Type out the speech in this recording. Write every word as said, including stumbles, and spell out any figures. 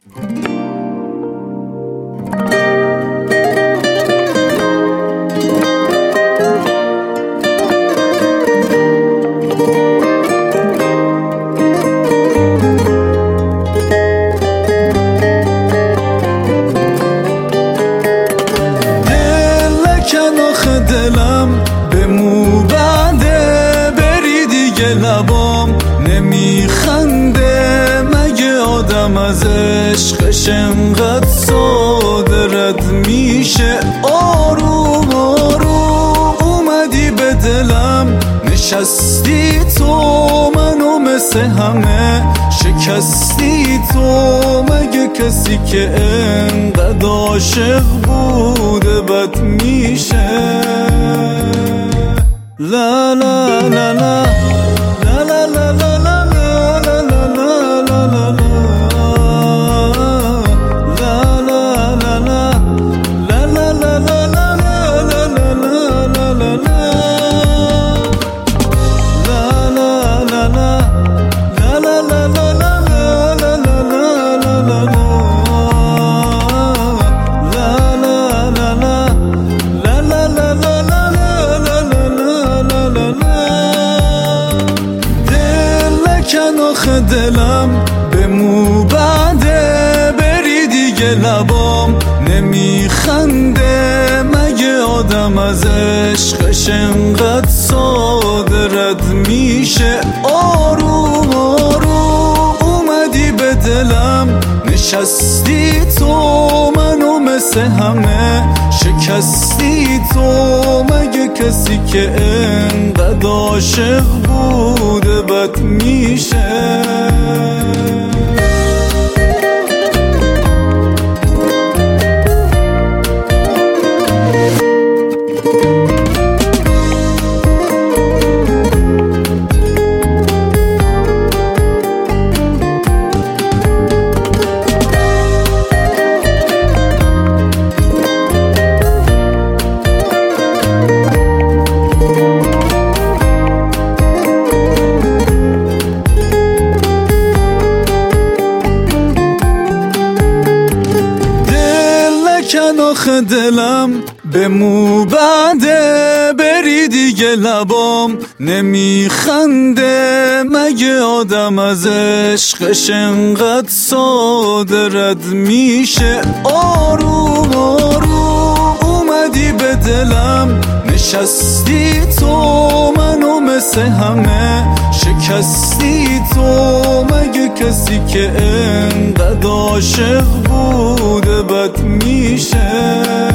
دلم به مو بنده، بری دیگه لبام نمیخنده. مگه آدم از عشقش انقدر ساده رد میشه؟ آروم آروم اومدی به دلم نشستی تو، منو مثل همه شکستی تو. مگه کسی که انقدر عاشق بوده بد میشه؟ لا لا لا لا لا لا لا لا لا لا لا لا لا دلم به مو بنده، بری دیگه لبام نمیخنده. مگه آدم از عشقش انقدر ساده رد میشه؟ آروم آروم اومدی به دلم نشستی تو، منو مثل همه شکستی تو. مگه کسی که انقدر عاشق بوده بد میشه؟ آخه دلم به مو بنده، بری دیگه لبام نمیخنده. مگه آدم از عشقش انقدر ساده رد میشه؟ آروم آروم اومدی به دلم نشستی تو، منو مثل همه شکستی تو. مگه کسی که انقدر عاشق بوده بد میشه؟